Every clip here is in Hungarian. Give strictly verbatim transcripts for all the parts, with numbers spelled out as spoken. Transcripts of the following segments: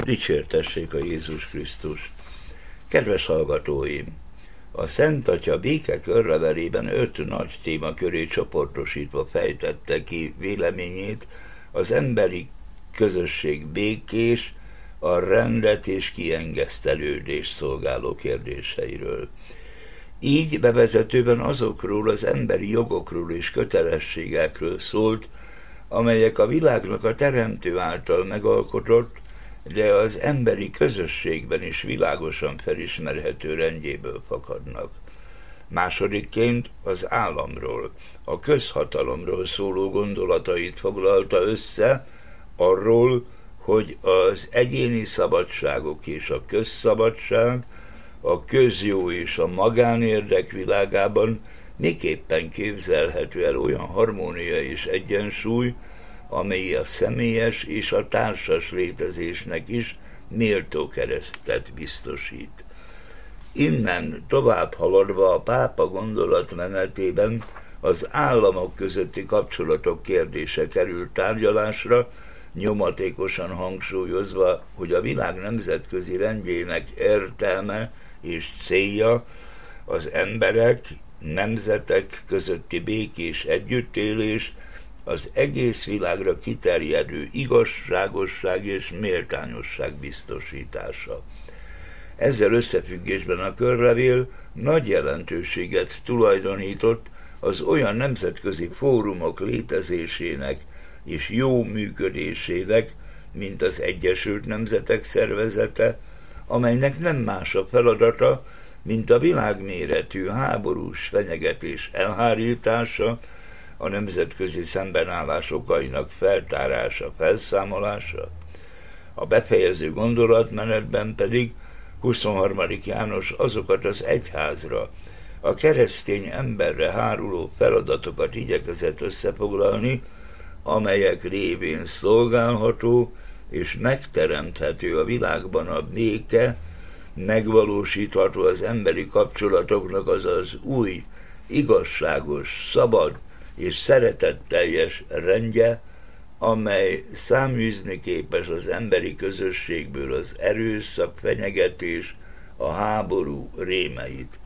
Dicsértessék a Jézus Krisztus! Kedves hallgatóim! A Szent Atya béke körlevelében öt nagy téma köré csoportosítva fejtette ki véleményét az emberi közösség békés, a rendet és kiengesztelődést szolgáló kérdéseiről. Így bevezetőben azokról az emberi jogokról és kötelességekről szólt, amelyek a világnak a Teremtő által megalkotott, de az emberi közösségben is világosan felismerhető rendjéből fakadnak. Másodikként az államról, a közhatalomról szóló gondolatait foglalta össze, arról, hogy az egyéni szabadságok és a közszabadság, a közjó és a magánérdek világában miképpen képzelhető el olyan harmónia és egyensúly, amely a személyes és a társas létezésnek is méltó keresztet biztosít. Innen tovább haladva a pápa gondolatmenetében az államok közötti kapcsolatok kérdése került tárgyalásra, nyomatékosan hangsúlyozva, hogy a világ nemzetközi rendjének értelme és célja az emberek, nemzetek közötti békés együttélés, az egész világra kiterjedő igazságosság és méltányosság biztosítása. Ezzel összefüggésben a körlevél nagy jelentőséget tulajdonított az olyan nemzetközi fórumok létezésének és jó működésének, mint az Egyesült Nemzetek Szervezete, amelynek nem más a feladata, mint a világméretű háborús fenyegetés elhárítása, a nemzetközi szembenállás okainak feltárása, felszámolása. A befejező gondolatmenetben pedig huszonharmadik János azokat az egyházra, a keresztény emberre háruló feladatokat igyekezett összefoglalni, amelyek révén szolgálható és megteremthető a világban a béke, megvalósítható az emberi kapcsolatoknak az az új, igazságos, szabad és szeretetteljes rendje, amely száműzni képes az emberi közösségből az erőszak, fenyegetés, a háború rémeit.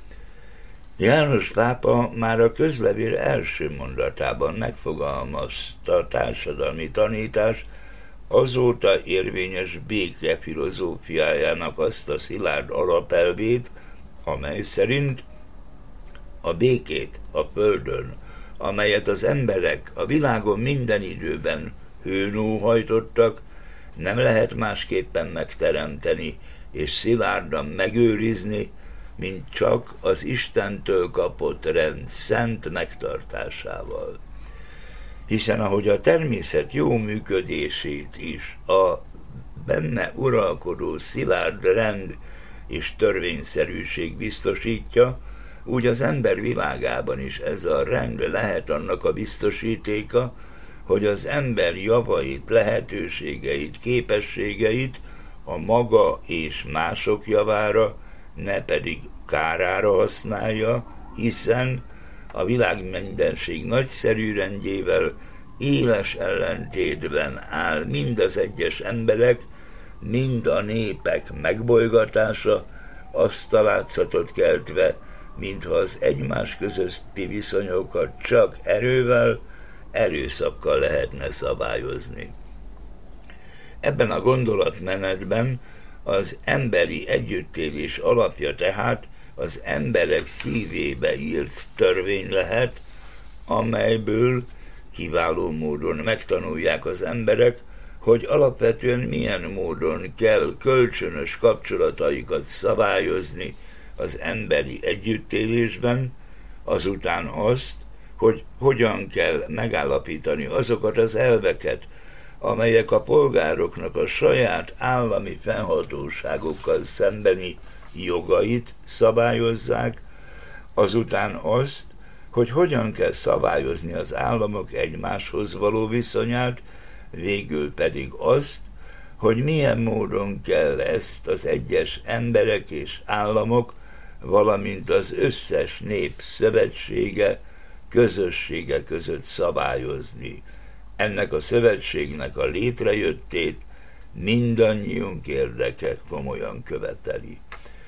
János pápa már a közlevél első mondatában megfogalmazta a társadalmi tanítás azóta érvényes béke filozófiájának azt a szilárd alapelvét, amely szerint a békét a földön, amelyet az emberek a világon minden időben hőn óhajtottak, nem lehet másképpen megteremteni és szilárdan megőrizni, mint csak az Istentől kapott rend szent megtartásával. Hiszen ahogy a természet jó működését is a benne uralkodó szilárd rend és törvényszerűség biztosítja, úgy az ember világában is ez a rend lehet annak a biztosítéka, hogy az ember javait, lehetőségeit, képességeit a maga és mások javára, ne pedig kárára használja, hiszen a világ mindenség nagyszerű rendjével éles ellentétben áll mind az egyes emberek, mind a népek megbolygatása, azt a látszatot keltve, mintha az egymás közötti viszonyokat csak erővel, erőszakkal lehetne szabályozni. Ebben a gondolatmenetben az emberi együttélés alapja tehát az emberek szívébe írt törvény lehet, amelyből kiváló módon megtanulják az emberek, hogy alapvetően milyen módon kell kölcsönös kapcsolataikat szabályozni az emberi együttélésben, azután azt, hogy hogyan kell megállapítani azokat az elveket, amelyek a polgároknak a saját állami fennhatóságokkal szembeni jogait szabályozzák, azután azt, hogy hogyan kell szabályozni az államok egymáshoz való viszonyát, végül pedig azt, hogy milyen módon kell ezt az egyes emberek és államok, valamint az összes nép szövetsége, közössége között szabályozni. Ennek a szövetségnek a létrejöttét mindannyiunk érdeke komolyan követeli.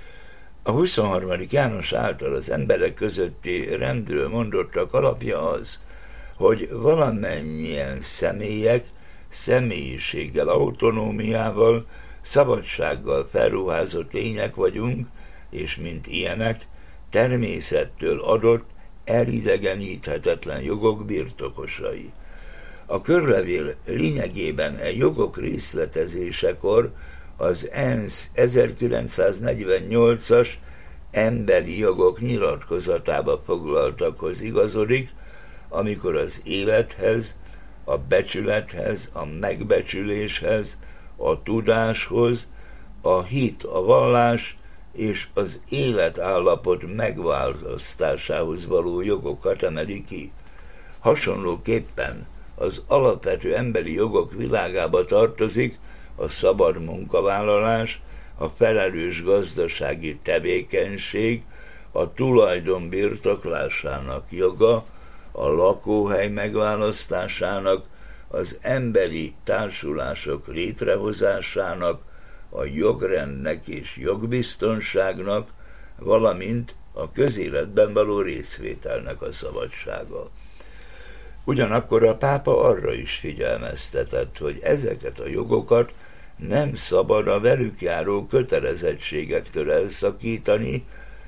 A huszonharmadik János által az emberek közötti rendről mondottak alapja az, hogy valamennyien személyek személyiséggel, autonómiával, szabadsággal felruházott lények vagyunk, és mint ilyenek természettől adott, elidegeníthetetlen jogok birtokosai. A körlevél lényegében e jogok részletezésekor az ENSZ ezerkilencszáznegyvennyolcas emberi jogok nyilatkozatába foglaltakhoz igazodik, amikor az élethez, a becsülethez, a megbecsüléshez, a tudáshoz, a hit, a vallás és az életállapot megválasztásához való jogokat emeli ki. Hasonlóképpen az alapvető emberi jogok világába tartozik a szabad munkavállalás, a felelős gazdasági tevékenység, a tulajdon birtoklásának joga, a lakóhely megválasztásának, az emberi társulások létrehozásának, a jogrendnek és jogbiztonságnak, valamint a közéletben való részvételnek a szabadsága. Ugyanakkor a pápa arra is figyelmeztetett, hogy ezeket a jogokat nem szabad a velük járó kötelezettségektől elszakítani,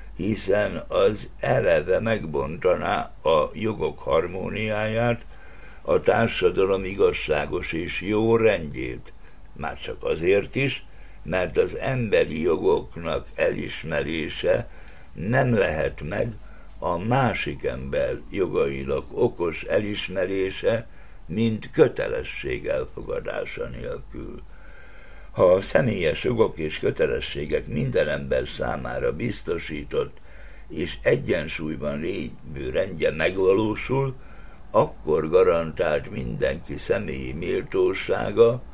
hiszen az eleve megbontaná a jogok harmóniáját, a társadalom igazságos és jó rendjét, már csak azért is, mert az emberi jogoknak elismerése nem lehet meg a másik ember jogainak okos elismerése, mint kötelesség elfogadása nélkül. Ha a személyes jogok és kötelességek minden ember számára biztosított és egyensúlyban lévő rendje megvalósul, akkor garantált mindenki személyi méltósága,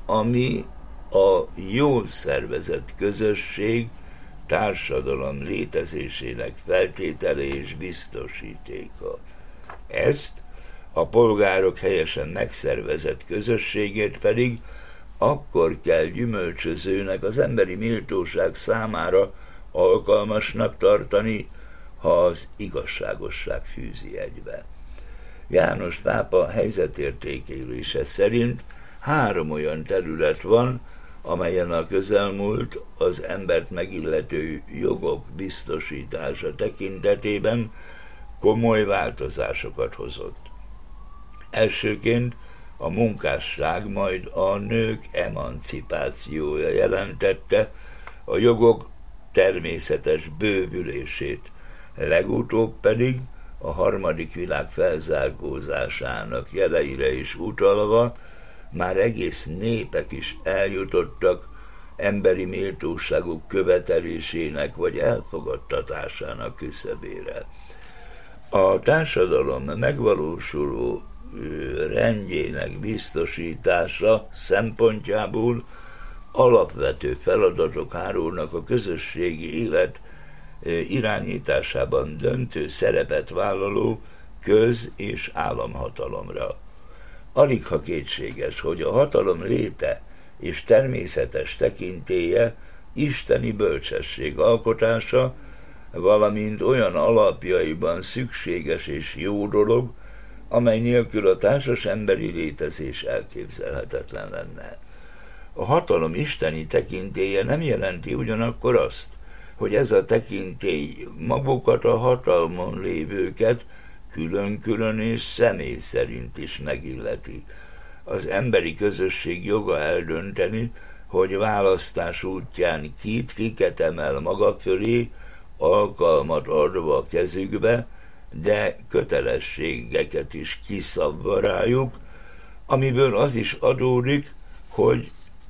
ami a jól szervezett közösség, társadalom létezésének feltétele és biztosítéka. Ezt a polgárok helyesen megszervezett közösségét pedig akkor kell gyümölcsözőnek, az emberi méltóság számára alkalmasnak tartani, ha az igazságosság fűzi egybe. János pápa helyzetértékelése szerint három olyan terület van, amelyen a közelmúlt az embert megillető jogok biztosítása tekintetében komoly változásokat hozott. Elsőként a munkásság, majd a nők emancipációja jelentette a jogok természetes bővülését, legutóbb pedig a harmadik világ felzárkózásának jeleire is utalva már egész népek is eljutottak emberi méltóságuk követelésének vagy elfogadtatásának küszöbére. A társadalom megvalósuló rendjének biztosítása szempontjából alapvető feladatok hárulnak a közösségi élet irányításában döntő szerepet vállaló köz- és államhatalomra. Aligha kétséges, hogy a hatalom léte és természetes tekintélye isteni bölcsesség alkotása, valamint olyan alapjaiban szükséges és jó dolog, amely nélkül a társas emberi létezés elképzelhetetlen lenne. A hatalom isteni tekintélye nem jelenti ugyanakkor azt, hogy ez a tekintély magukat a hatalmon lévőket külön-külön és személy szerint is megilleti. Az emberi közösség joga eldönteni, hogy választás útján kit, kiket emel maga fölé, alkalmat adva a kezükbe, de kötelességeket is kiszabva rájuk, amiből az is adódik, hogy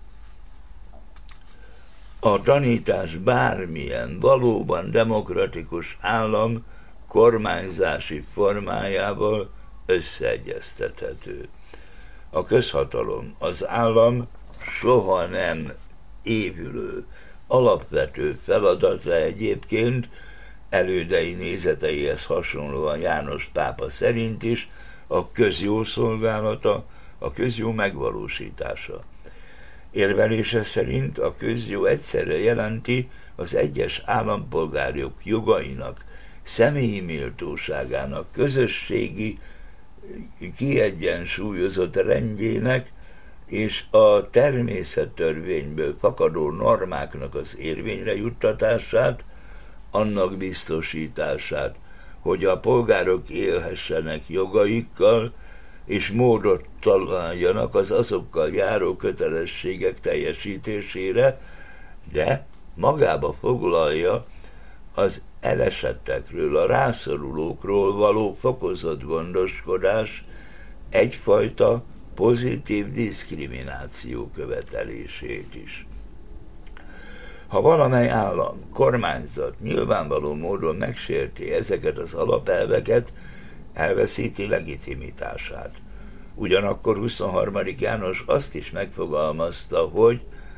a tanítás bármilyen valóban demokratikus állam kormányzási formájával összeegyeztethető. A közhatalom, az állam soha nem évülő, alapvető feladata egyébként, elődei nézeteihez hasonlóan János pápa szerint is a közjó szolgálata, a közjó megvalósítása. Érvelése szerint a közjó egyszerre jelenti az egyes állampolgárok jogainak, személyi méltóságának, közösségi kiegyensúlyozott rendjének és a természettörvényből fakadó normáknak az érvényre juttatását, annak biztosítását, hogy a polgárok élhessenek jogaikkal, és módot találjanak az azokkal járó kötelességek teljesítésére, de magába foglalja az elesettekről, a rászorulókról való fokozott gondoskodás egyfajta pozitív diszkrimináció követelését is. Ha valamely állam, kormányzat nyilvánvaló módon megsérti ezeket az alapelveket, elveszíti legitimitását. Ugyanakkor huszonharmadik János azt is megfogalmazta, hogy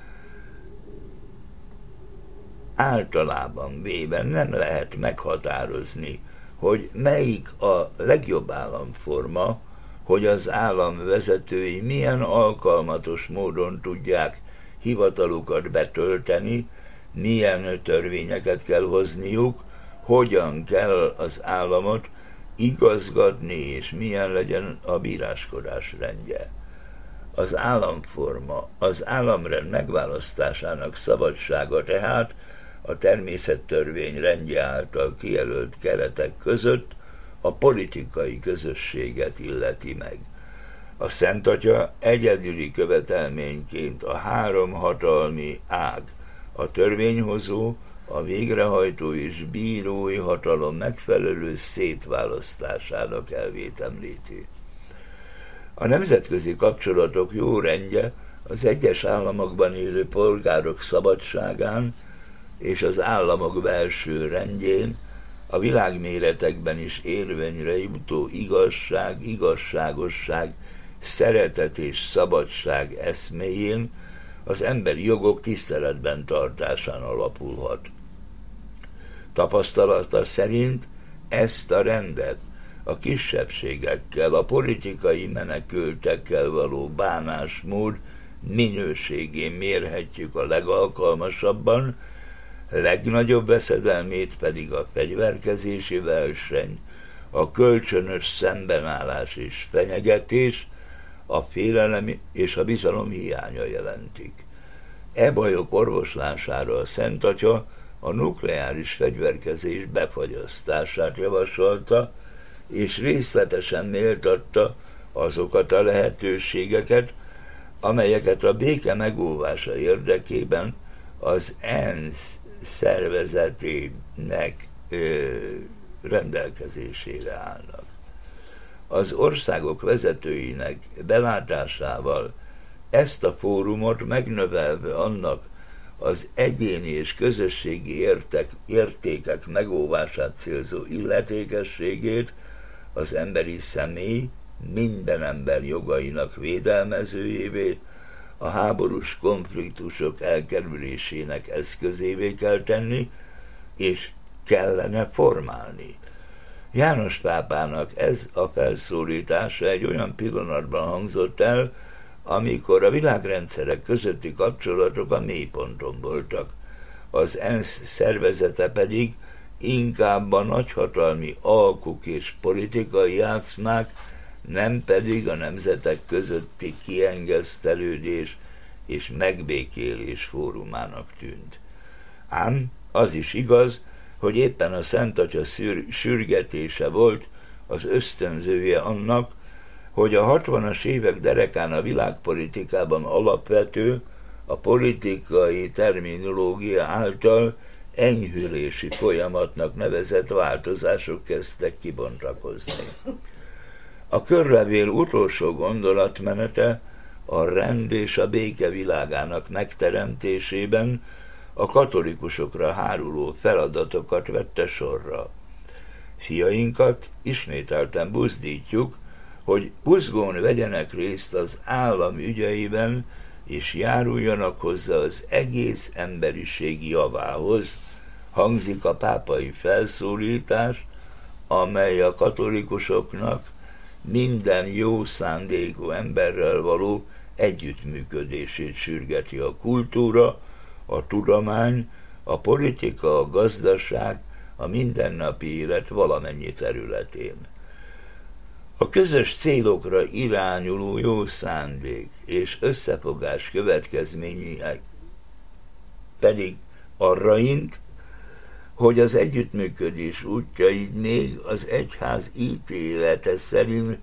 általában véve nem lehet meghatározni, hogy melyik a legjobb államforma, hogy az állam vezetői milyen alkalmatos módon tudják hivatalukat betölteni, milyen törvényeket kell hozniuk, hogyan kell az államot igazgatni, és milyen legyen a bíráskodás rendje. Az államforma, az államrend megválasztásának szabadsága tehát a természettörvény rendje által kijelölt keretek között a politikai közösséget illeti meg. A Szent Atya egyedüli követelményként a három hatalmi ág, a törvényhozó, a végrehajtó és bírói hatalom megfelelő szétválasztásának elvét említi. A nemzetközi kapcsolatok jó rendje az egyes államokban élő polgárok szabadságán és az államok belső rendjén, a világméretekben is érvényre jutó igazság, igazságosság, szeretet és szabadság eszméjén, az emberi jogok tiszteletben tartásán alapulhat. Tapasztalata szerint ezt a rendet a kisebbségekkel, a politikai menekültekkel való bánásmód minőségén mérhetjük a legalkalmasabban, legnagyobb veszedelmét pedig a fegyverkezési verseny, a kölcsönös szembenállás és fenyegetés, a félelem és a bizalom hiánya jelentik. E bajok orvoslására a Szent Atya a nukleáris fegyverkezés befagyasztását javasolta, és részletesen méltatta azokat a lehetőségeket, amelyeket a béke megóvása érdekében az ENSZ szervezetének ö, rendelkezésére állnak. Az országok vezetőinek belátásával ezt a fórumot megnövelve annak az egyéni és közösségi értek, értékek megóvását célzó illetékességét, az emberi személy minden ember jogainak védelmezőjévé, a háborús konfliktusok elkerülésének eszközévé kell tenni, és kellene formálni. János pápának ez a felszólítása egy olyan pillanatban hangzott el, amikor a világrendszerek közötti kapcsolatok a mélyponton voltak. Az ENSZ szervezete pedig inkább a nagyhatalmi alkuk és politikai játszmák, nem pedig a nemzetek közötti kiengesztelődés és megbékélés fórumának tűnt. Ám az is igaz, hogy éppen a Szent Atya szür- sürgetése volt az ösztönzője annak, hogy a hatvanas évek derekán a világpolitikában alapvető, a politikai terminológia által enyhülési folyamatnak nevezett változások kezdtek kibontakozni. A körlevél utolsó gondolatmenete a rend és a béke világának megteremtésében a katolikusokra háruló feladatokat vette sorra. Fiainkat ismételten buzdítjuk, hogy buzgón vegyenek részt az állam ügyeiben, és járuljanak hozzá az egész emberiség javához, hangzik a pápai felszólítás, amely a katolikusoknak minden jó szándékú emberrel való együttműködését sürgeti a kultúra, a tudomány, a politika, a gazdaság, a mindennapi élet valamennyi területén. A közös célokra irányuló jó szándék és összefogás következményei pedig arra int, hogy az együttműködés útjai még az egyház ítélete szerint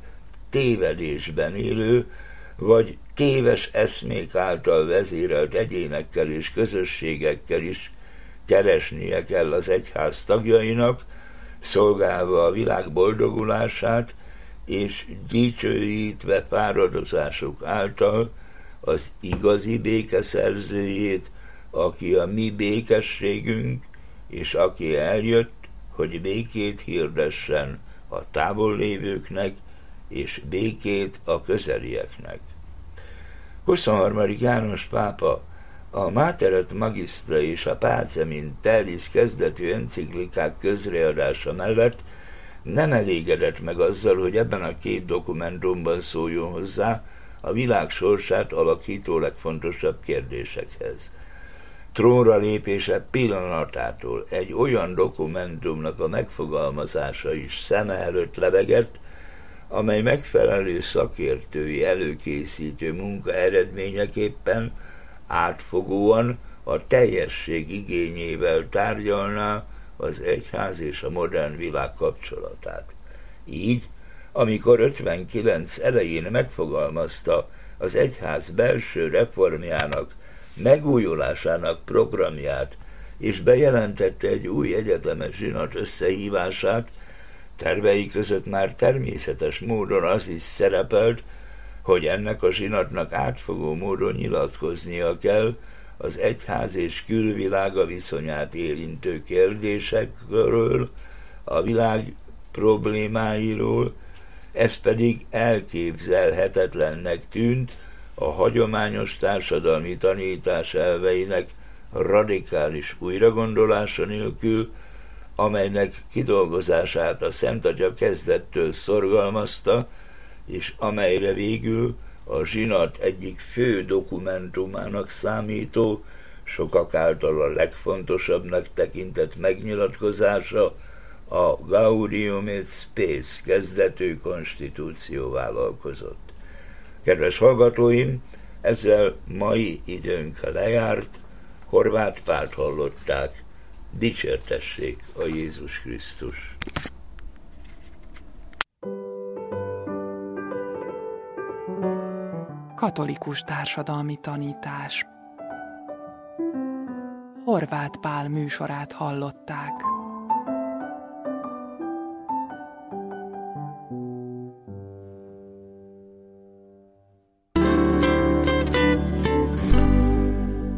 tévedésben élő, vagy téves eszmék által vezérelt egyénekkel és közösségekkel is keresnie kell az egyház tagjainak, szolgálva a világ boldogulását, és dicsőítve fáradozások által az igazi béke szerzőjét, aki a mi békességünk, és aki eljött, hogy békét hirdessen a távol lévőknek, és békét a közelieknek. huszonharmadik János pápa a Mater et Magistra és a Pacem in Terris kezdetű enciklikák közreadása mellett nem elégedett meg azzal, hogy ebben a két dokumentumban szóljon hozzá a világ sorsát alakító legfontosabb kérdésekhez. Trónra lépése pillanatától egy olyan dokumentumnak a megfogalmazása is szeme előtt lebegett, amely megfelelő szakértői előkészítő munka eredményeképpen átfogóan a teljesség igényével tárgyalná az egyház és a modern világ kapcsolatát. Így, amikor ötvenkilenc elején megfogalmazta az egyház belső reformjának, megújulásának programját, és bejelentette egy új egyetemes zsinat összehívását, tervei között már természetes módon az is szerepelt, hogy ennek a zsinatnak átfogó módon nyilatkoznia kell az egyház és külvilága viszonyát érintő kérdésekről, a világ problémáiról, ez pedig elképzelhetetlennek tűnt a hagyományos társadalmi tanítás elveinek radikális újragondolása nélkül, amelynek kidolgozását a Szent Atya kezdettől szorgalmazta, és amelyre végül a zsinat egyik fő dokumentumának számító, sokak által a legfontosabbnak tekintett megnyilatkozása, a Gaudium et Spes kezdetű konstitúció vállalkozott. Kedves hallgatóim, ezzel mai időnk lejárt, Horváth Pált hallották, dicsértessék a Jézus Krisztus! Katolikus társadalmi tanítás. Horváth Pál műsorát hallották.